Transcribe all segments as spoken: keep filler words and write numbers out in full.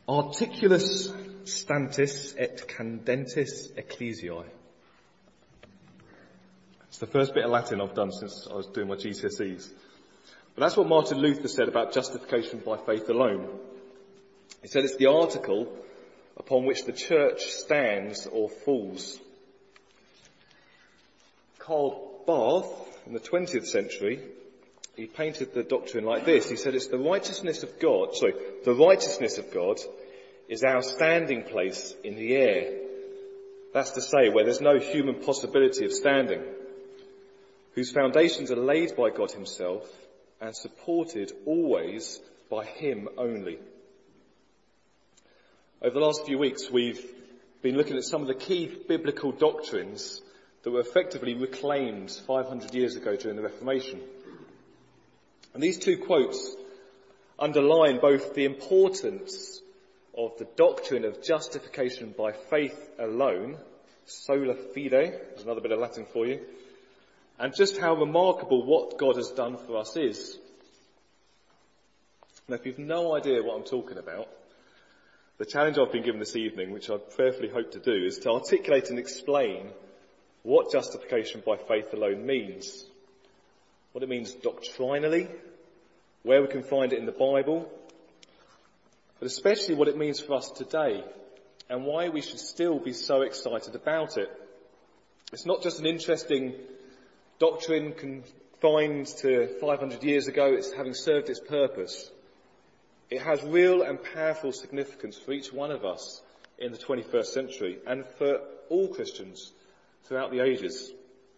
Articulus stantis et candentis ecclesiae. It's the first bit of Latin I've done since I was doing my G C S Es. But that's what Martin Luther said about justification by faith alone. He said it's the article upon which the church stands or falls. Karl Barth, in the twentieth century, he painted the doctrine like this. He said it's the righteousness of God, sorry, the righteousness of God is our standing place in the air. That's to say, where there's no human possibility of standing, whose foundations are laid by God himself and supported always by him only. Over the last few weeks, we've been looking at some of the key biblical doctrines that were effectively reclaimed five hundred years ago during the Reformation. And these two quotes underline both the importance of the doctrine of justification by faith alone, sola fide, there's another bit of Latin for you, and just how remarkable what God has done for us is. Now, if you've no idea what I'm talking about, the challenge I've been given this evening, which I prayerfully hope to do, is to articulate and explain what justification by faith alone means. What it means doctrinally, where we can find it in the Bible, but especially what it means for us today and why we should still be so excited about it. It's not just an interesting doctrine confined to five hundred years ago, it's having served its purpose. It has real and powerful significance for each one of us in the twenty-first century and for all Christians throughout the ages.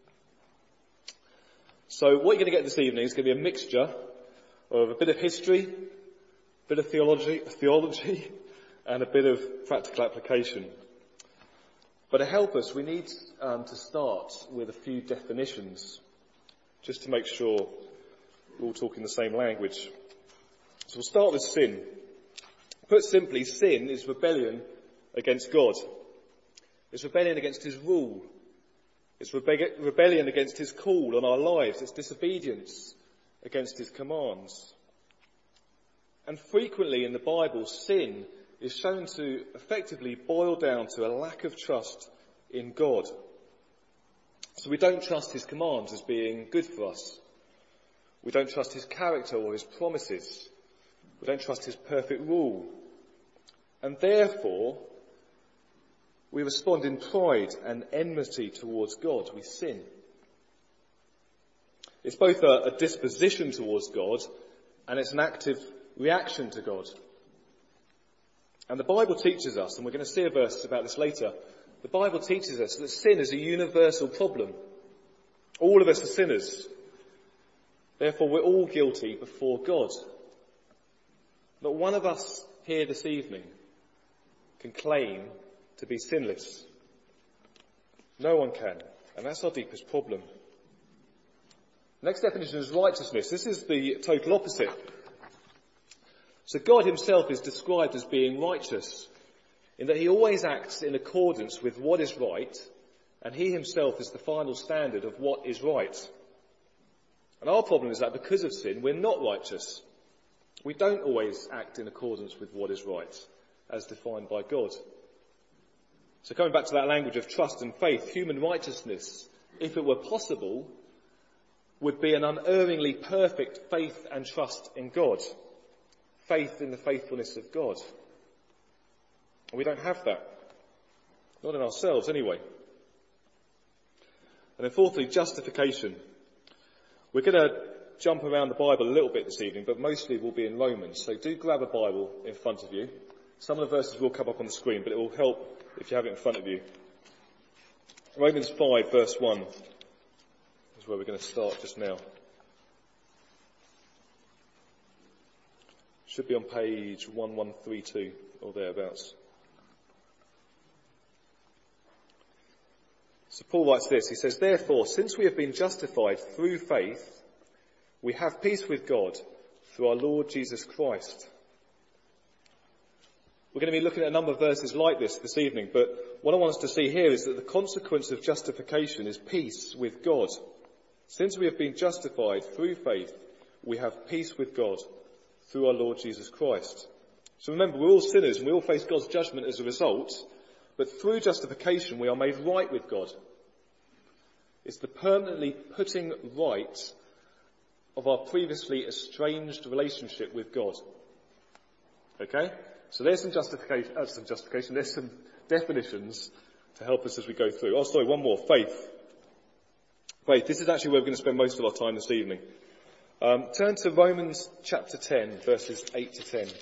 So what you're going to get this evening is going to be a mixture of a bit of history, a bit of theology, theology and a bit of practical application. But to help us, we need um, to start with a few definitions, just to make sure we're all talking the same language. So we'll start with sin. Put simply, sin is rebellion against God. It's rebellion against his rule. It's rebe- rebellion against his call on our lives. It's disobedience against his commands. And frequently in the Bible, sin is shown to effectively boil down to a lack of trust in God. So we don't trust his commands as being good for us. We don't trust his character or his promises. We don't trust his perfect rule. And therefore, we respond in pride and enmity towards God. We sin. It's both a, a disposition towards God and it's an active reaction to God. And the Bible teaches us, and we're going to see a verse about this later, the Bible teaches us that sin is a universal problem. All of us are sinners. Therefore, we're all guilty before God. Not one of us here this evening can claim to be sinless. No one can. And that's our deepest problem. Next definition is righteousness. This is the total opposite. So God himself is described as being righteous in that he always acts in accordance with what is right, and he himself is the final standard of what is right. And our problem is that because of sin, we're not righteous. We don't always act in accordance with what is right, as defined by God. So coming back to that language of trust and faith, human righteousness, if it were possible, would be an unerringly perfect faith and trust in God. Faith in the faithfulness of God. And we don't have that. Not in ourselves, anyway. And then fourthly, justification. We're going to jump around the Bible a little bit this evening, but mostly we'll be in Romans. So do grab a Bible in front of you. Some of the verses will come up on the screen, but it will help if you have it in front of you. Romans five, verse one is where we're going to start just now. Should be on page one one three two or thereabouts. So Paul writes this, he says, "Therefore, since we have been justified through faith, we have peace with God through our Lord Jesus Christ." We're going to be looking at a number of verses like this this evening, but what I want us to see here is that the consequence of justification is peace with God. Since we have been justified through faith, we have peace with God through our Lord Jesus Christ. So remember, we're all sinners and we all face God's judgment as a result, but through justification we are made right with God. It's the permanently putting right of our previously estranged relationship with God. Okay? So there's some justification, uh, some justification, there's some definitions to help us as we go through. Oh, sorry, one more. Faith. Faith. This is actually where we're going to spend most of our time this evening. Um, turn to Romans chapter ten, verses eight to ten.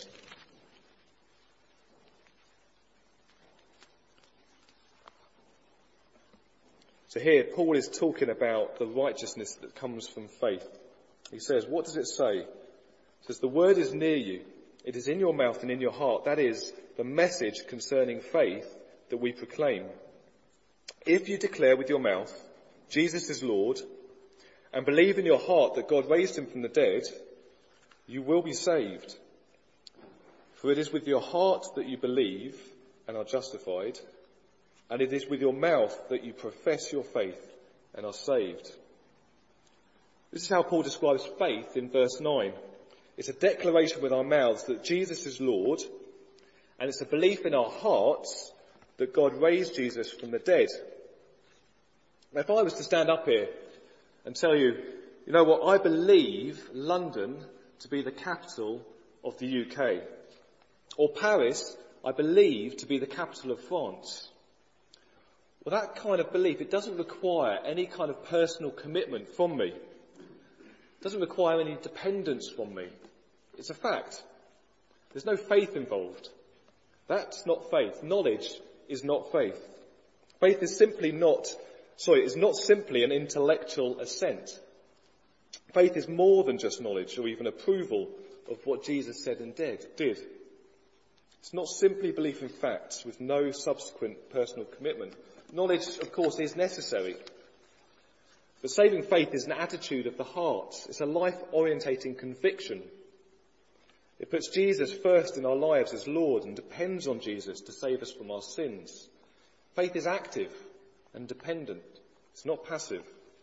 So here, Paul is talking about the righteousness that comes from faith. He says, what does it say? It says, the word is near you. It is in your mouth and in your heart. That is the message concerning faith that we proclaim. If you declare with your mouth, Jesus is Lord, and believe in your heart that God raised him from the dead, you will be saved. For it is with your heart that you believe and are justified, and it is with your mouth that you profess your faith and are saved. This is how Paul describes faith in verse nine. It's a declaration with our mouths that Jesus is Lord, and it's a belief in our hearts that God raised Jesus from the dead. Now, if I was to stand up here and tell you, you know what, I believe London to be the capital of the U K, or Paris, I believe to be the capital of France. Well, that kind of belief, it doesn't require any kind of personal commitment from me. It doesn't require any dependence from me. It's a fact. There's no faith involved. That's not faith. Knowledge is not faith. Faith is simply not, sorry, is not simply an intellectual assent. Faith is more than just knowledge or even approval of what Jesus said and did. did. It's not simply belief in facts with no subsequent personal commitment. Knowledge, of course, is necessary. But saving faith is an attitude of the heart. It's a life-orientating conviction. It puts Jesus first in our lives as Lord and depends on Jesus to save us from our sins. Faith is active and dependent. It's not passive.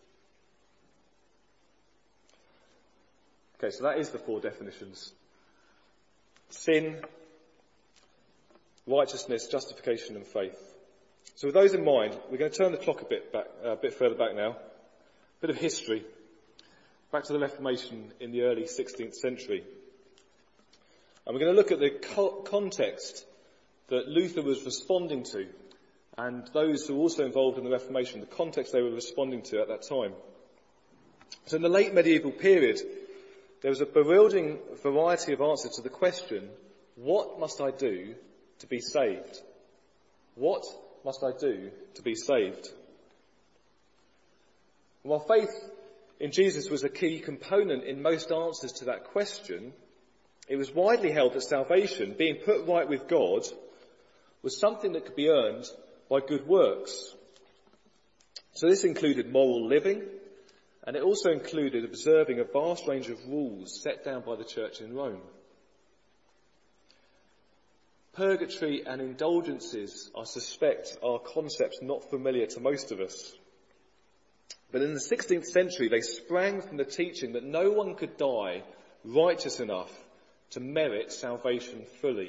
Okay, so that is the four definitions. Sin, righteousness, justification and faith. So with those in mind, we're going to turn the clock a bit back, uh, a bit further back now. A bit of history. Back to the Reformation in the early sixteenth century. And we're going to look at the co- context that Luther was responding to, and those who were also involved in the Reformation, the context they were responding to at that time. So in the late medieval period, there was a bewildering variety of answers to the question, what must I do to be saved? What must I do to be saved? And while faith in Jesus was a key component in most answers to that question, it was widely held that salvation, being put right with God, was something that could be earned by good works. So this included moral living, and it also included observing a vast range of rules set down by the church in Rome. Purgatory and indulgences, I suspect, are concepts not familiar to most of us. But in the sixteenth century, they sprang from the teaching that no one could die righteous enough to merit salvation fully.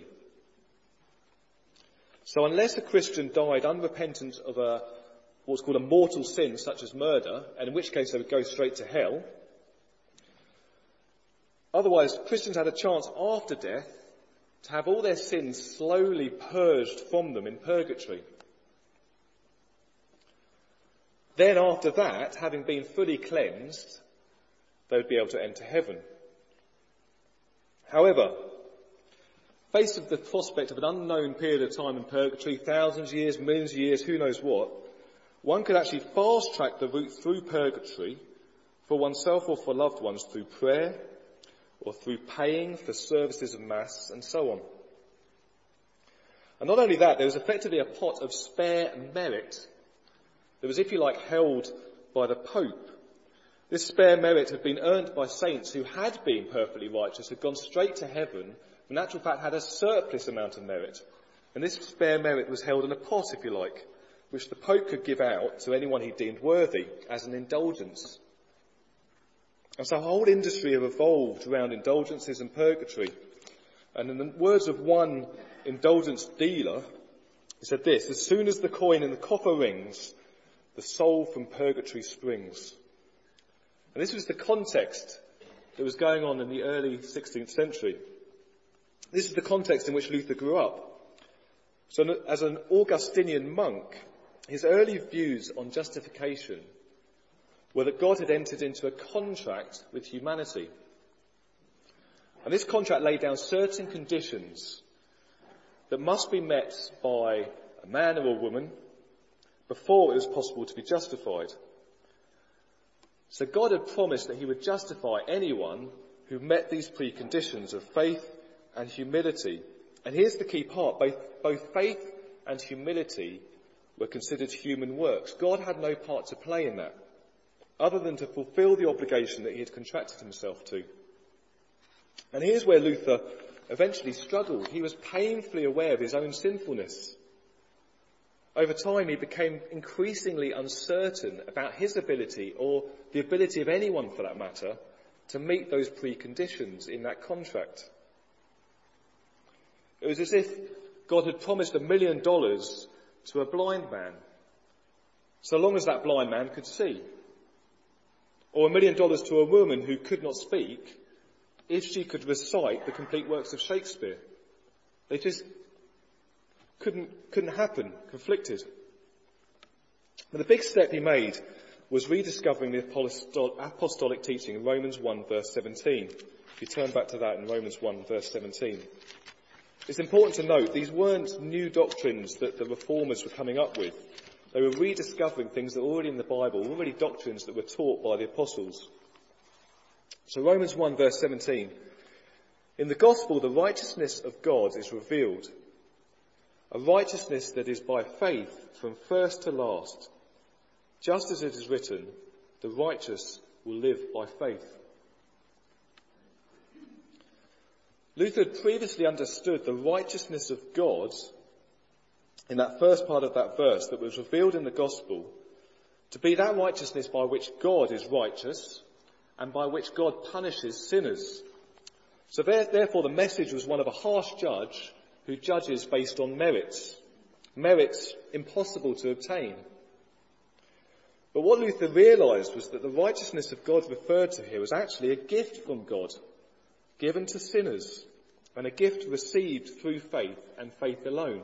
So unless a Christian died unrepentant of a what's called a mortal sin, such as murder, and in which case they would go straight to hell, otherwise Christians had a chance after death to have all their sins slowly purged from them in purgatory. Then after that, having been fully cleansed, they would be able to enter heaven. However, faced with the prospect of an unknown period of time in purgatory, thousands of years, millions of years, who knows what, one could actually fast-track the route through purgatory for oneself or for loved ones through prayer or through paying for services of Mass and so on. And not only that, there was effectively a pot of spare merit that was, if you like, held by the Pope. This spare merit had been earned by saints who had been perfectly righteous, had gone straight to heaven, and in actual fact had a surplus amount of merit. And this spare merit was held in a pot, if you like, which the Pope could give out to anyone he deemed worthy as an indulgence. And so a whole industry have evolved around indulgences and purgatory. And in the words of one indulgence dealer, he said this: as soon as the coin in the coffer rings, the soul from purgatory springs. And this was the context that was going on in the early sixteenth century. This is the context in which Luther grew up. So as an Augustinian monk, his early views on justification were that God had entered into a contract with humanity. And this contract laid down certain conditions that must be met by a man or a woman before it was possible to be justified. So God had promised that he would justify anyone who met these preconditions of faith and humility. And here's the key part: both, both faith and humility were considered human works. God had no part to play in that, other than to fulfill the obligation that he had contracted himself to. And here's where Luther eventually struggled. He was painfully aware of his own sinfulness. Over time, he became increasingly uncertain about his ability, or the ability of anyone for that matter, to meet those preconditions in that contract. It was as if God had promised a million dollars to a blind man, so long as that blind man could see. Or a million dollars to a woman who could not speak, if she could recite the complete works of Shakespeare. They just couldn't, couldn't happen, conflicted. But the big step he made was rediscovering the apostolic teaching in Romans one verse seventeen. If you turn back to that in Romans one verse seventeen. It's important to note these weren't new doctrines that the reformers were coming up with. They were rediscovering things that were already in the Bible, already doctrines that were taught by the apostles. So Romans one verse seventeen. In the gospel, the righteousness of God is revealed. A righteousness that is by faith from first to last. Just as it is written, the righteous will live by faith. Luther had previously understood the righteousness of God in that first part of that verse that was revealed in the gospel to be that righteousness by which God is righteous and by which God punishes sinners. So there, therefore the message was one of a harsh judge who judges based on merits. Merits impossible to obtain. But what Luther realised was that the righteousness of God referred to here was actually a gift from God, given to sinners, and a gift received through faith and faith alone.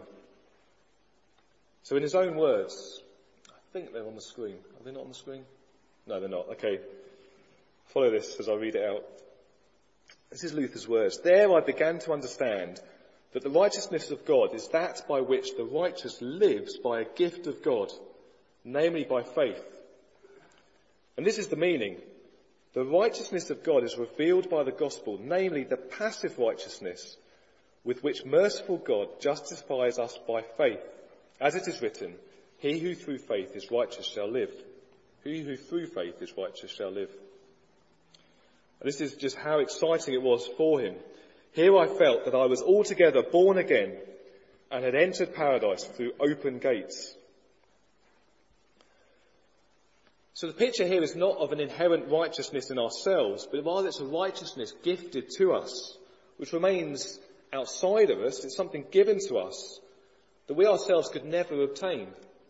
So in his own words, I think they're on the screen. Are they not on the screen? No, they're not. Okay. Follow this as I read it out. This is Luther's words. There I began to understand that the righteousness of God is that by which the righteous lives by a gift of God, namely by faith. And this is the meaning. The righteousness of God is revealed by the gospel, namely the passive righteousness with which merciful God justifies us by faith. As it is written, he who through faith is righteous shall live. He who through faith is righteous shall live. And this is just how exciting it was for him. Here I felt that I was altogether born again and had entered paradise through open gates. So the picture here is not of an inherent righteousness in ourselves, but rather it's a righteousness gifted to us, which remains outside of us. It's something given to us that we ourselves could never obtain.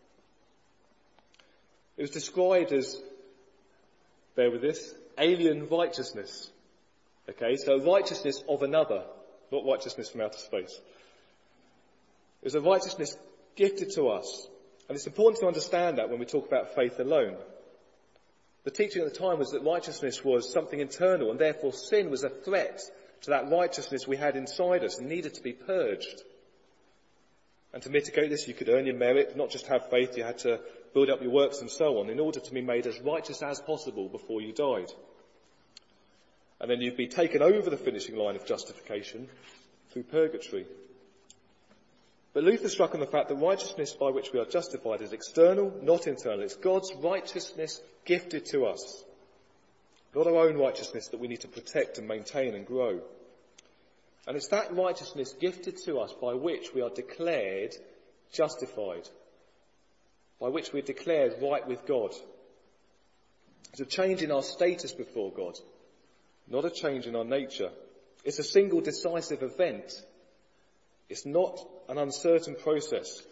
It was described as, bear with this, alien righteousness. Okay, so righteousness of another, not righteousness from outer space. It was a righteousness gifted to us. And it's important to understand that when we talk about faith alone. The teaching at the time was that righteousness was something internal, and therefore sin was a threat to that righteousness we had inside us and needed to be purged. And to mitigate this, you could earn your merit, not just have faith, you had to build up your works and so on in order to be made as righteous as possible before you died. And then you'd be taken over the finishing line of justification through purgatory. But Luther struck on the fact that righteousness by which we are justified is external, not internal. It's God's righteousness gifted to us, not our own righteousness that we need to protect and maintain and grow. And it's that righteousness gifted to us by which we are declared justified, by which we are declared right with God. It's a change in our status before God, not a change in our nature. It's a single decisive event. It's not an uncertain process.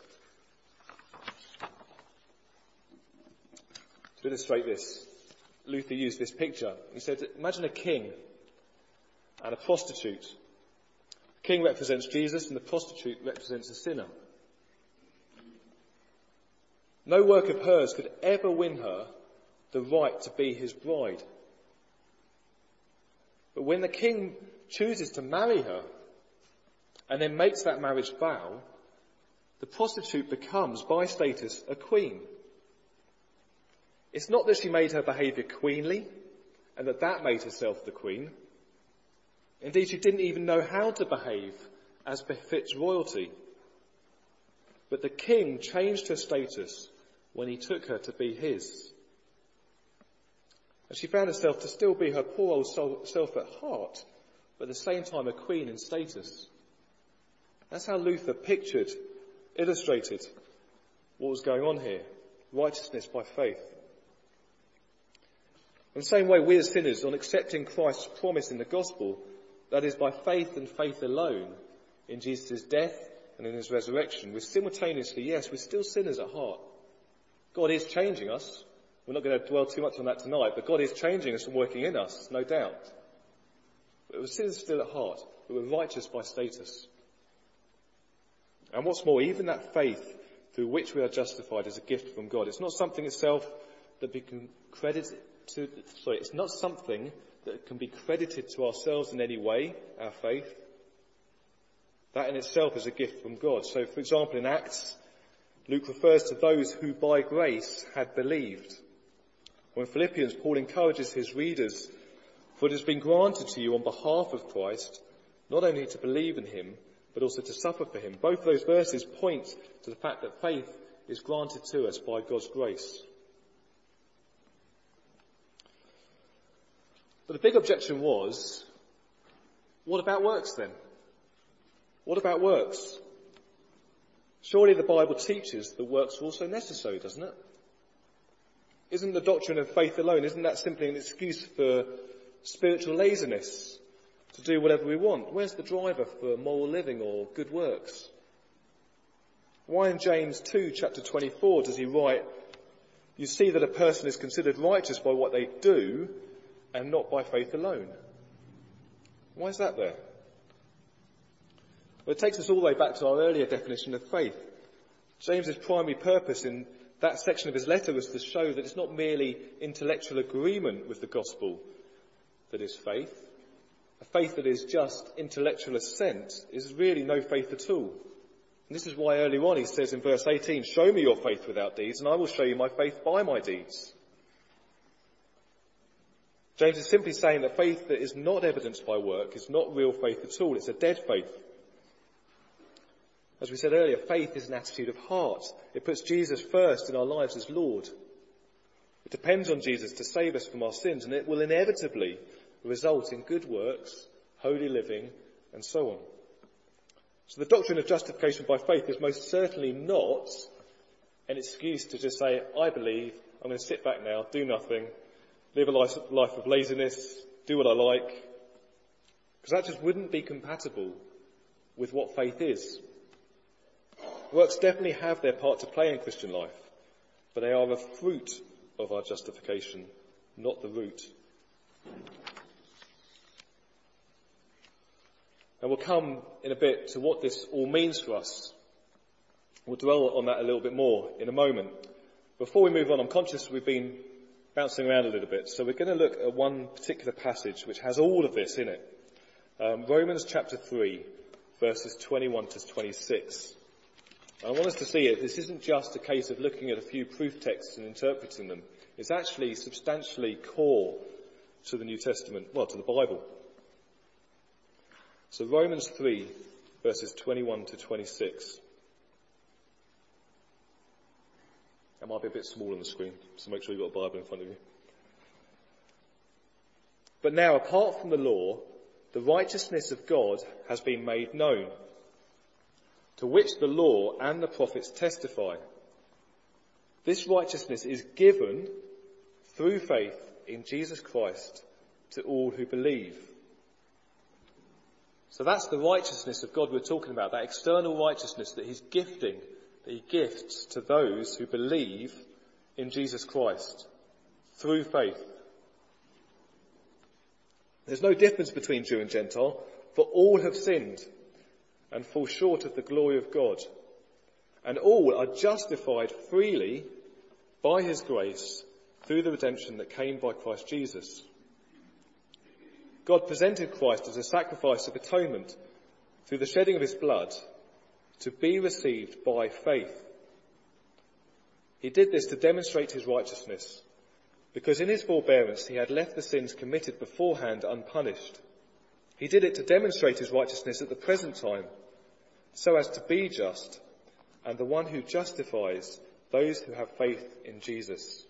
To illustrate this, Luther used this picture. He said, imagine a king and a prostitute. The king represents Jesus and the prostitute represents a sinner. No work of hers could ever win her the right to be his bride. But when the king chooses to marry her and then makes that marriage vow, the prostitute becomes, by status, a queen. It's not that she made her behaviour queenly and that that made herself the queen. Indeed, she didn't even know how to behave as befits royalty. But the king changed her status when he took her to be his. And she found herself to still be her poor old self at heart, but at the same time a queen in status. That's how Luther pictured, illustrated what was going on here. Righteousness by faith. In the same way, we as sinners, on accepting Christ's promise in the gospel, that is by faith and faith alone, in Jesus' death and in his resurrection, we're simultaneously, yes, we're still sinners at heart. God is changing us. We're not going to dwell too much on that tonight, but God is changing us and working in us, no doubt. But we're sinners still at heart, but we're righteous by status. And what's more, even that faith through which we are justified is a gift from God. It's not something itself that we can credit to, sorry, it's not something that can be credited to ourselves in any way, our faith. That in itself is a gift from God. So, for example, in Acts, Luke refers to those who by grace had believed. Or in Philippians, Paul encourages his readers, for it has been granted to you on behalf of Christ, not only to believe in him, but also to suffer for him. Both those verses point to the fact that faith is granted to us by God's grace. But the big objection was, what about works then? What about works? Surely the Bible teaches that works are also necessary, doesn't it? Isn't the doctrine of faith alone, isn't that simply an excuse for spiritual laziness, to do whatever we want? Where's the driver for moral living or good works? Why in James two, chapter twenty-four, does he write, you see that a person is considered righteous by what they do and not by faith alone? Why is that there? Well, it takes us all the way back to our earlier definition of faith. James's primary purpose in that section of his letter was to show that it's not merely intellectual agreement with the gospel that is faith. A faith that is just intellectual assent is really no faith at all. And this is why earlier on he says in verse eighteen, show me your faith without deeds and I will show you my faith by my deeds. James is simply saying that faith that is not evidenced by work is not real faith at all. It's a dead faith. As we said earlier, faith is an attitude of heart. It puts Jesus first in our lives as Lord. It depends on Jesus to save us from our sins, and it will inevitably result in good works, holy living, and so on. So the doctrine of justification by faith is most certainly not an excuse to just say, I believe, I'm going to sit back now, do nothing, live a life, life of laziness, do what I like. Because that just wouldn't be compatible with what faith is. Works definitely have their part to play in Christian life, but they are a fruit of our justification, not the root. And we'll come in a bit to what this all means for us. We'll dwell on that a little bit more in a moment. Before we move on, I'm conscious we've been bouncing around a little bit, so we're going to look at one particular passage which has all of this in it. Um, Romans chapter three, verses twenty-one to twenty-six. I want us to see it. This isn't just a case of looking at a few proof texts and interpreting them. It's actually substantially core to the New Testament, well, to the Bible. So Romans three, verses twenty-one to twenty-six. That might be a bit small on the screen, so make sure you've got a Bible in front of you. But now, apart from the law, the righteousness of God has been made known, to which the law and the prophets testify. This righteousness is given through faith in Jesus Christ to all who believe. So that's the righteousness of God we're talking about, that external righteousness that he's gifting, that he gifts to those who believe in Jesus Christ through faith. There's no difference between Jew and Gentile, for all have sinned and fall short of the glory of God. And all are justified freely by his grace through the redemption that came by Christ Jesus. God presented Christ as a sacrifice of atonement through the shedding of his blood to be received by faith. He did this to demonstrate his righteousness, because in his forbearance he had left the sins committed beforehand unpunished. He did it to demonstrate his righteousness at the present time, so as to be just and the one who justifies those who have faith in Jesus.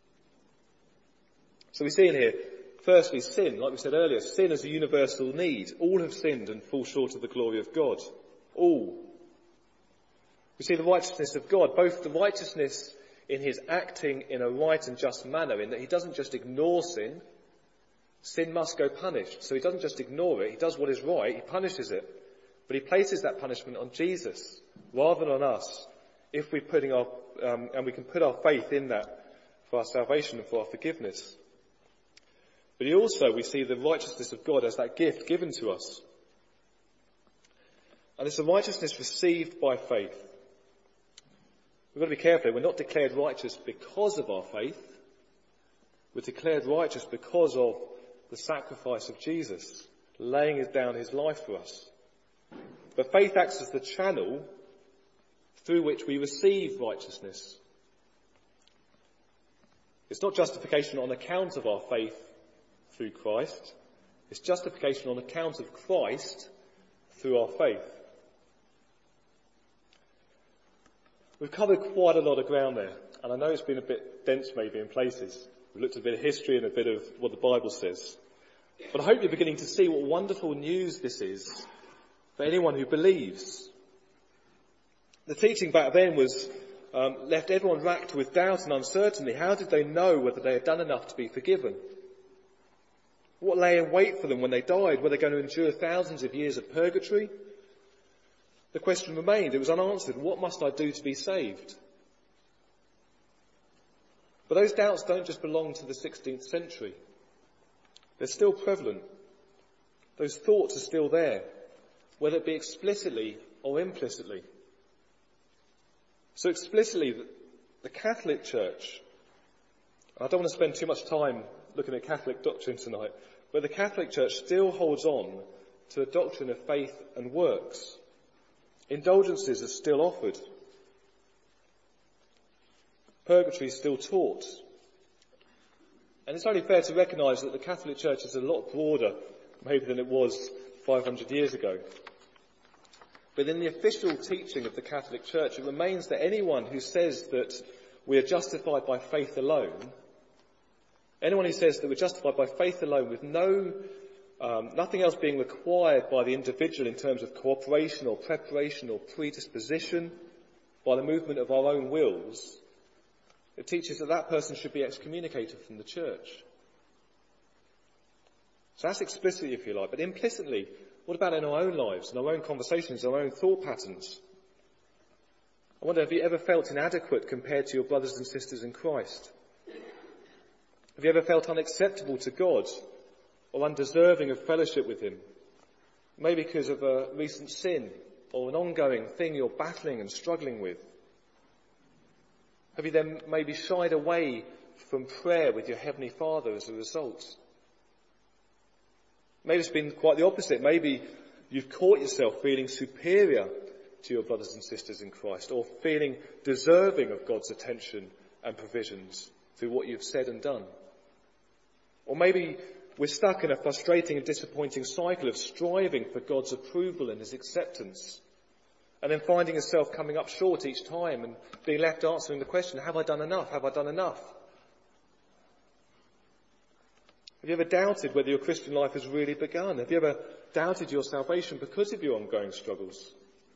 So we see in here, firstly, sin, like we said earlier, sin as a universal need. All have sinned and fall short of the glory of God. All. We see the righteousness of God, both the righteousness in his acting in a right and just manner, in that he doesn't just ignore sin. Sin must go punished. So he doesn't just ignore it. He does what is right. He punishes it. But he places that punishment on Jesus rather than on us, if we're putting our, um, and we can put our faith in that for our salvation and for our forgiveness. But he also, we see the righteousness of God as that gift given to us. And it's a righteousness received by faith. We've got to be careful. We're not declared righteous because of our faith. We're declared righteous because of the sacrifice of Jesus, laying down his life for us. But faith acts as the channel through which we receive righteousness. It's not justification on account of our faith through Christ. It's justification on account of Christ through our faith. We've covered quite a lot of ground there, and I know it's been a bit dense maybe in places. We've looked at a bit of history and a bit of what the Bible says. But I hope you're beginning to see what wonderful news this is for anyone who believes. The teaching back then was um, left everyone racked with doubt and uncertainty. How did they know whether they had done enough to be forgiven? What lay in wait for them when they died? Were they going to endure thousands of years of purgatory? The question remained. It was unanswered. What must I do to be saved? But those doubts don't just belong to the sixteenth century. They're still prevalent. Those thoughts are still there, whether it be explicitly or implicitly. So explicitly, the Catholic Church, I don't want to spend too much time looking at Catholic doctrine tonight, but the Catholic Church still holds on to a doctrine of faith and works. Indulgences are still offered. Purgatory is still taught. And it's only fair to recognise that the Catholic Church is a lot broader maybe than it was five hundred years ago. But in the official teaching of the Catholic Church, it remains that anyone who says that we are justified by faith alone, anyone who says that we're justified by faith alone with no, um, nothing else being required by the individual in terms of cooperation or preparation or predisposition, by the movement of our own wills, it teaches that that person should be excommunicated from the church. So that's explicitly, if you like. But implicitly, what about in our own lives, in our own conversations, our own thought patterns? I wonder, have you ever felt inadequate compared to your brothers and sisters in Christ? Have you ever felt unacceptable to God or undeserving of fellowship with him? Maybe because of a recent sin or an ongoing thing you're battling and struggling with. Have you then maybe shied away from prayer with your Heavenly Father as a result? Maybe it's been quite the opposite. Maybe you've caught yourself feeling superior to your brothers and sisters in Christ, or feeling deserving of God's attention and provisions through what you've said and done. Or maybe we're stuck in a frustrating and disappointing cycle of striving for God's approval and his acceptance, and then finding yourself coming up short each time and being left answering the question, have I done enough? Have I done enough? Have you ever doubted whether your Christian life has really begun? Have you ever doubted your salvation because of your ongoing struggles?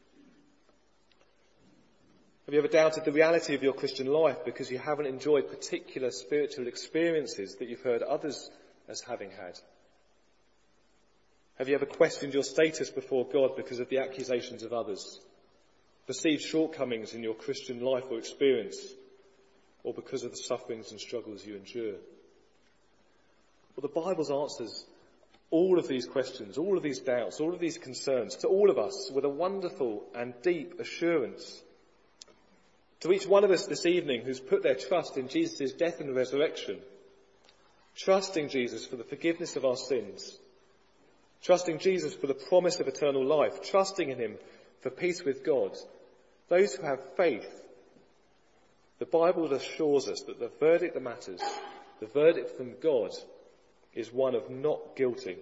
Have you ever doubted the reality of your Christian life because you haven't enjoyed particular spiritual experiences that you've heard others as having had? Have you ever questioned your status before God because of the accusations of others? Perceived shortcomings in your Christian life or experience, or because of the sufferings and struggles you endure? Well, the Bible's answers all of these questions, all of these doubts, all of these concerns to all of us with a wonderful and deep assurance. To each one of us this evening who's put their trust in Jesus' death and resurrection, trusting Jesus for the forgiveness of our sins, trusting Jesus for the promise of eternal life, trusting in him for peace with God, those who have faith, the Bible assures us that the verdict that matters, the verdict from God, is one of not guilty.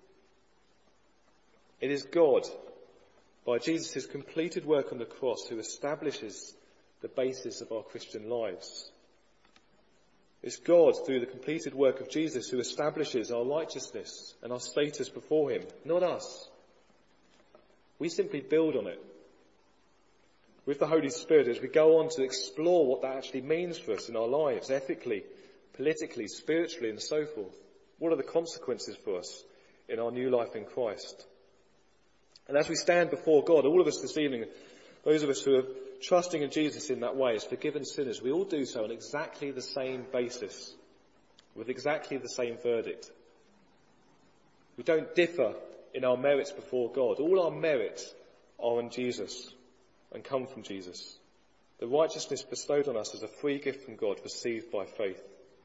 It is God, by Jesus' completed work on the cross, who establishes the basis of our Christian lives. It's God, through the completed work of Jesus, who establishes our righteousness and our status before him, not us. We simply build on it. With the Holy Spirit, as we go on to explore what that actually means for us in our lives, ethically, politically, spiritually, and so forth. What are the consequences for us in our new life in Christ? And as we stand before God, all of us this evening, those of us who are trusting in Jesus in that way as forgiven sinners, we all do so on exactly the same basis, with exactly the same verdict. We don't differ in our merits before God. All our merits are in Jesus and come from Jesus. The righteousness bestowed on us is a free gift from God, received by faith.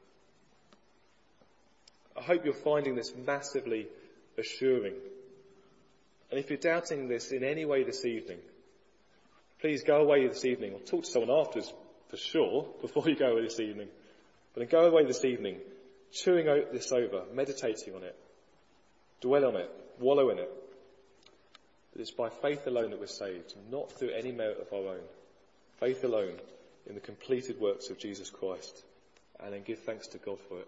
I hope you're finding this massively assuring. And if you're doubting this in any way this evening, please go away this evening, or talk to someone afterwards for sure, before you go away this evening. But then go away this evening, chewing this over, meditating on it, dwell on it, wallow in it. That it's by faith alone that we're saved, not through any merit of our own. Faith alone in the completed works of Jesus Christ. And then give thanks to God for it.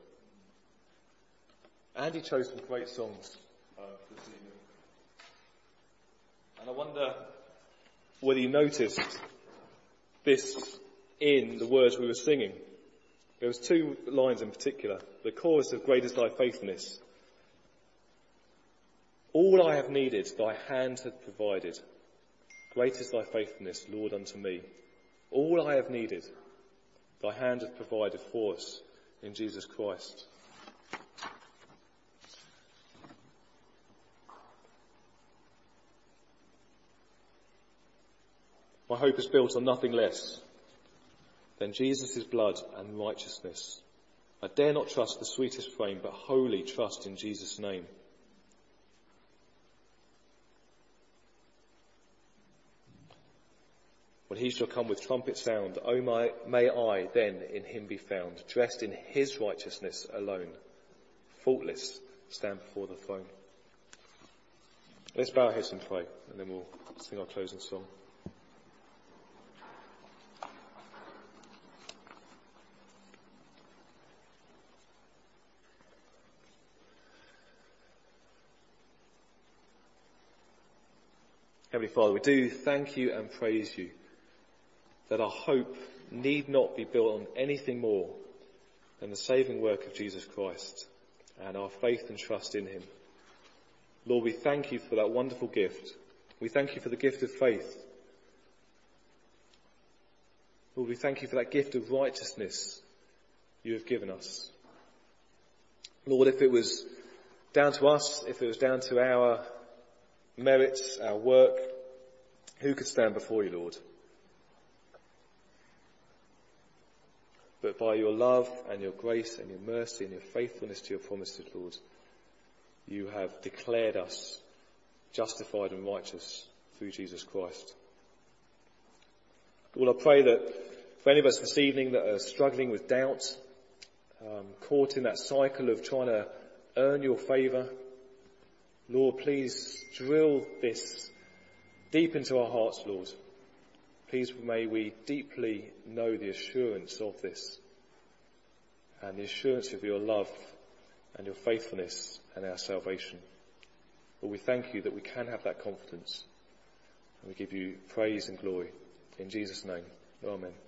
Andy chose some great songs uh, this evening. And I wonder whether you noticed this in the words we were singing. There was two lines in particular. The chorus of Great is Thy Faithfulness. All I have needed, thy hand hath provided. Great is thy faithfulness, Lord, unto me. All I have needed, thy hand hath provided for us in Jesus Christ. My hope is built on nothing less than Jesus' blood and righteousness. I dare not trust the sweetest frame, but wholly trust in Jesus' name. When he shall come with trumpet sound, oh my, may I then in him be found, dressed in his righteousness alone, faultless, stand before the throne. Let's bow our heads and pray, and then we'll sing our closing song. Heavenly Father, we do thank you and praise you that our hope need not be built on anything more than the saving work of Jesus Christ and our faith and trust in him. Lord, we thank you for that wonderful gift. We thank you for the gift of faith. Lord, we thank you for that gift of righteousness you have given us. Lord, if it was down to us, if it was down to our merits, our work, who could stand before you, Lord? But by your love and your grace and your mercy and your faithfulness to your promises, Lord, you have declared us justified and righteous through Jesus Christ. Lord, I pray that for any of us this evening that are struggling with doubt, um, caught in that cycle of trying to earn your favour, Lord, please drill this deep into our hearts, Lord. Please may we deeply know the assurance of this and the assurance of your love and your faithfulness and our salvation. Lord, we thank you that we can have that confidence, and we give you praise and glory. In Jesus' name, amen.